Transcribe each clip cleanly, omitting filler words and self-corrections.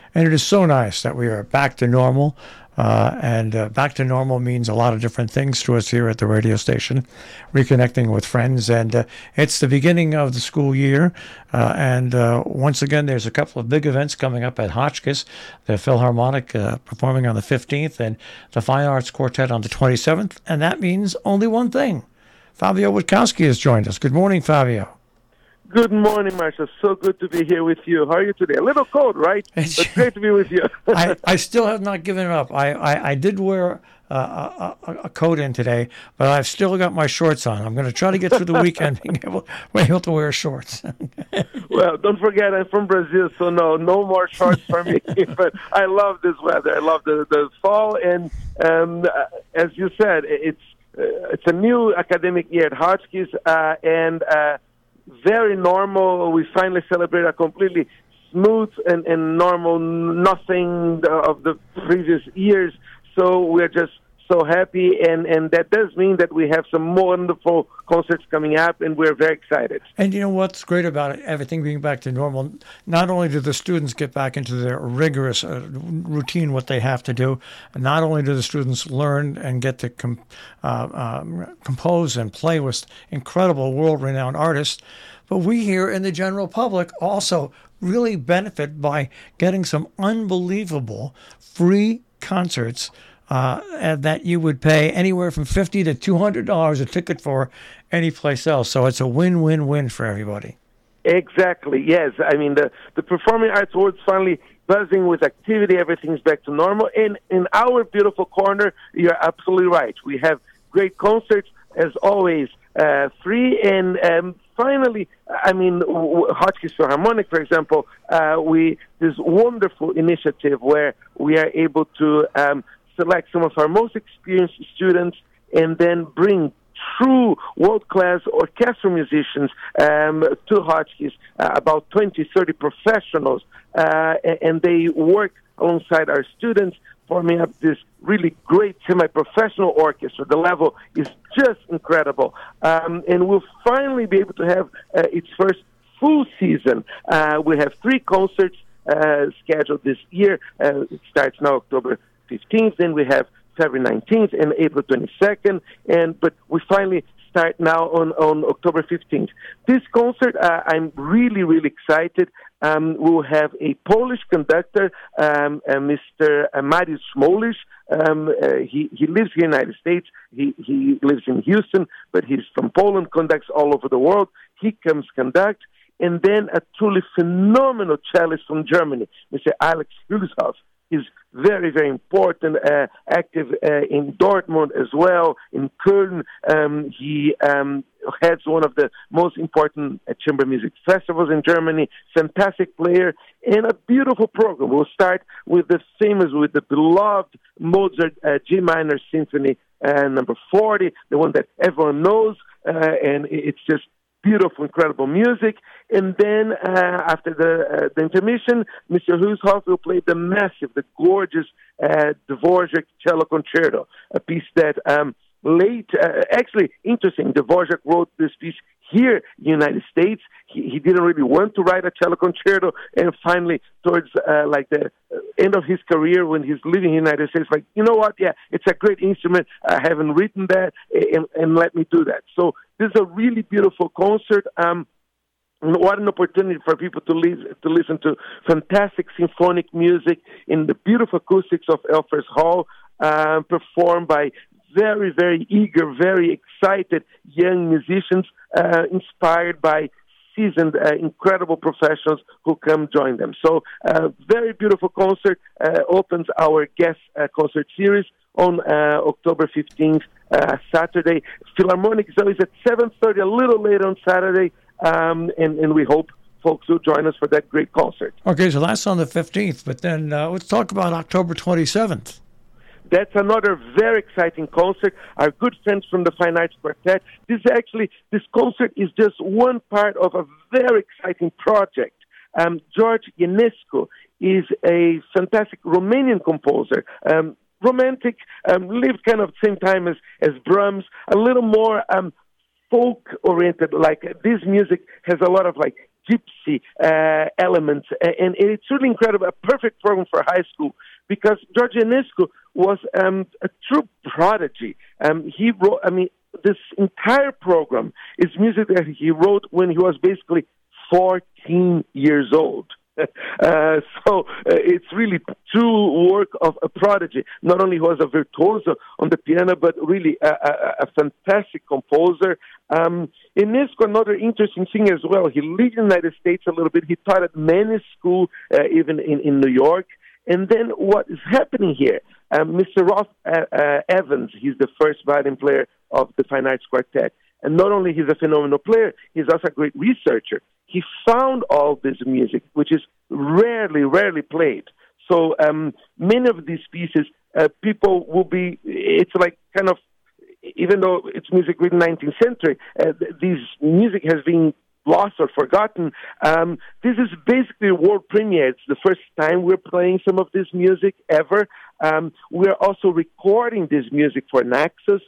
And it is so nice that we are back to normal. And back to normal means a lot of different things to us here at the radio station, reconnecting with friends. And it's the beginning of the school year. And once again, there's a couple of big events coming up at Hotchkiss, the Philharmonic performing on the 15th and the Fine Arts Quartet on the 27th. And that means only one thing. Fabio Witkowski has joined us. Good morning, Fabio. Good morning, Marshall. So good to be here with you. How are you today? A little cold, right? But great to be with you. I still have not given it up. I did wear a coat in today, but I've still got my shorts on. I'm going to try to get through the weekend being able to wear shorts. Well, don't forget, I'm from Brazil, so no more shorts for me. But I love this weather. I love the fall. And as you said, it's a new academic year at Hotchkiss, and very normal. We finally celebrate a completely smooth and normal, nothing of the previous years. So we're just so happy, and that does mean that we have some wonderful concerts coming up, and we're very excited. And you know what's great about it, everything being back to normal, not only do the students get back into their rigorous routine, what they have to do, not only do the students learn and get to compose and play with incredible world-renowned artists, but we here in the general public also really benefit by getting some unbelievable free concerts that you would pay anywhere from $50 to $200 a ticket for any place else. So it's a win-win-win for everybody. Exactly, yes. I mean, the performing arts world's finally buzzing with activity. Everything's back to normal. And in our beautiful corner, you're absolutely right. We have great concerts, as always, free. And finally, I mean, Hotchkiss Philharmonic, for example, this wonderful initiative where we are able to select some of our most experienced students and then bring true world-class orchestral musicians to Hotchkiss, about 20, 30 professionals, and they work alongside our students, forming up this really great semi-professional orchestra. The level is just incredible. And we'll finally be able to have its first full season. We have 3 concerts scheduled this year. It starts now October 15th, then we have February 19th and April 22nd, but we finally start now on October 15th. This concert, I'm really, really excited. We'll have a Polish conductor, Mr. Mariusz Smolisz. He lives here in the United States. He lives in Houston, but he's from Poland, conducts all over the world. He comes conduct. And then a truly phenomenal cellist from Germany, Mr. Alex Hülshoff. He's very, very important, active in Dortmund as well, in Köln. He heads one of the most important chamber music festivals in Germany, fantastic player, and a beautiful program. We'll start with the beloved Mozart G minor symphony number 40, the one that everyone knows, and it's just beautiful, incredible music. And then after the intermission, Mr. Hülshoff will play the gorgeous Dvorak Cello Concerto, a piece that actually interesting. Dvorak wrote this piece here in the United States. He didn't really want to write a cello concerto, and finally, towards the end of his career, when he's living in the United States, like, you know what? Yeah, it's a great instrument. I haven't written that, and let me do that. So this is a really beautiful concert. What an opportunity for people to listen to fantastic symphonic music in the beautiful acoustics of Elfers Hall, performed by very, very eager, very excited young musicians, inspired by seasoned, incredible professionals who come join them. So, very beautiful concert opens our guest concert series on October 15th, Saturday. Philharmonic is always at 7:30, a little later on Saturday, and we hope folks will join us for that great concert. Okay, so that's on the 15th, but then let's talk about October 27th. That's another very exciting concert. Our good friends from the Fine Arts Quartet. This concert is just one part of a very exciting project. George Ionescu is a fantastic Romanian composer. Romantic, lived kind of the same time as Brahms, a little more folk-oriented. Like, this music has a lot of, like, gypsy elements. And it's really incredible, a perfect program for high school, because George Enescu was a true prodigy. He wrote, this entire program is music that he wrote when he was basically 14 years old. So it's really true work of a prodigy. Not only was a virtuoso on the piano, but really a fantastic composer. Enescu, another interesting thing as well, he lived in the United States a little bit. He taught at many schools, even in New York. And then what is happening here? Mr. Roth Evans, he's the first violin player of the Fine Arts Quartet. And not only he's a phenomenal player, he's also a great researcher. He found all this music, which is rarely played. So many of these pieces, people will be, it's like kind of, even though it's music written 19th century, this music has been lost or forgotten. This is basically a world premiere. It's the first time we're playing some of this music ever. We're also recording this music for Naxos.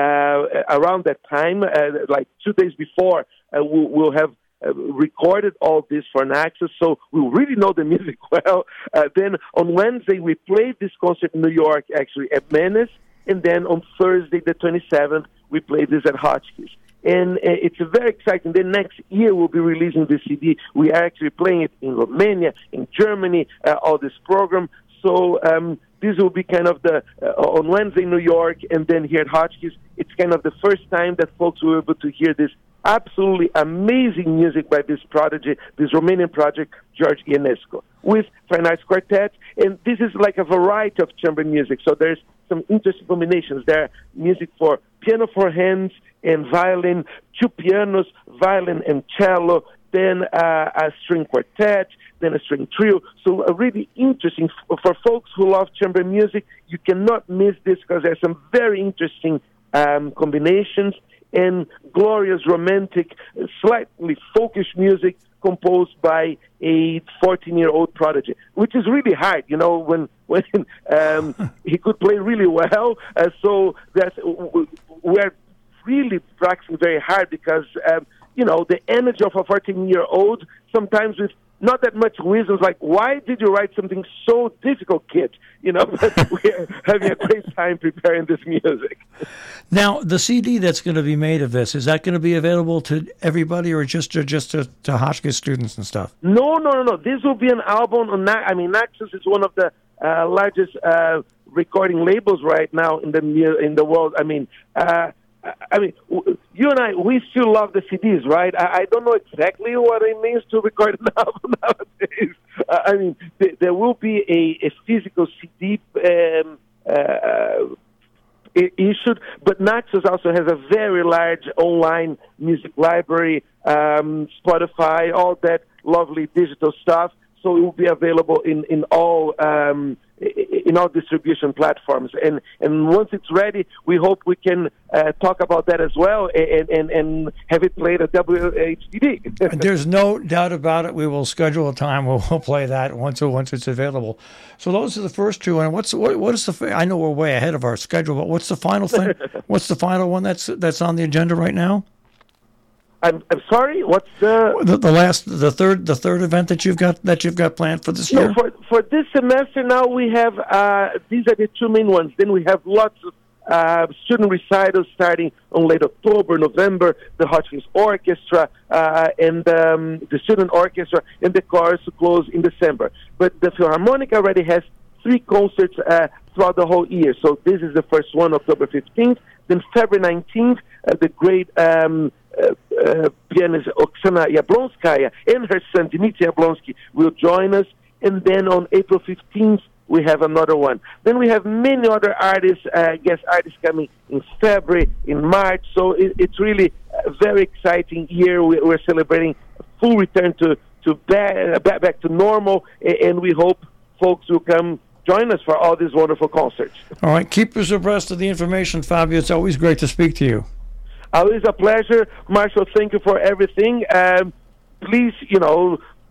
Around that time, like 2 days before, we'll have recorded all this for Naxos, so we really know the music well. Then on Wednesday, we played this concert in New York, actually, at Menace, and then on Thursday, the 27th, we played this at Hotchkiss. And it's very exciting. Then next year, we'll be releasing the CD. We are actually playing it in Romania, in Germany, all this program. So this will be kind of the, on Wednesday, New York, and then here at Hotchkiss, it's kind of the first time that folks will be able to hear this absolutely amazing music by this prodigy, this Romanian project, George Enescu, with Fine Arts Quartet. And this is like a variety of chamber music. So there's some interesting combinations. There are music for piano for hands and violin, two pianos, violin and cello, then a string quartet, then a string trio. So really interesting for folks who love chamber music. You cannot miss this because there's some very interesting combinations and glorious, romantic, slightly folkish music composed by a 14-year-old prodigy, which is really hard, you know, when he could play really well. So we're really practicing very hard because, the energy of a 14-year-old, sometimes with not that much wisdom, like, why did you write something so difficult, kid? But we're having a great time preparing this music. Now, the CD that's going to be made of this, is that going to be available to everybody or just to Hotchkiss students and stuff? No. This will be an album on Naxos is one of the largest recording labels right now in the world. You and I, we still love the CDs, right? I don't know exactly what it means to record an album nowadays. There will be a physical CD issued, but Naxos also has a very large online music library, Spotify, all that lovely digital stuff. So it will be available in all distribution platforms. And once it's ready, we hope we can talk about that as well and have it played at WHDD. There's no doubt about it. We will schedule a time where we'll play that once it's available. So those are the first two. And what is the? I know we're way ahead of our schedule, but what's the final thing? What's the final one that's on the agenda right now? I'm sorry. What's the third event that you've got planned for this year? For this semester now we have these are the two main ones. Then we have lots of student recitals starting on late October, November. The Hotchkiss Orchestra and the student orchestra and the chorus to close in December. But the Philharmonic already has 3 concerts throughout the whole year. So this is the first one, October 15th. Then February 19th, the great pianist Oksana Yablonskaya and her son Dmitry Yablonsky will join us. And then on April 15th, we have another one. Then we have many other artists, guest artists coming in February, in March. So it's really a very exciting year. We're celebrating a full return to back to normal, and we hope folks will come join us for all these wonderful concerts. All right. Keep us abreast of the information, Fabio. It's always great to speak to you. Always a pleasure. Marshall, thank you for everything. Please,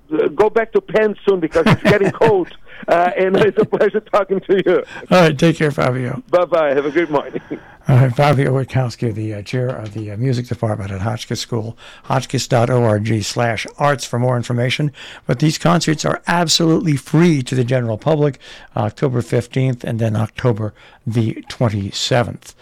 go back to pens soon because it's getting cold. And it's a pleasure talking to you. All right, take care, Fabio. Bye-bye. Have a good morning. All right, Fabio Witkowski, the chair of the music department at Hotchkiss School, hotchkiss.org/arts for more information. But these concerts are absolutely free to the general public, October 15th and then October the 27th.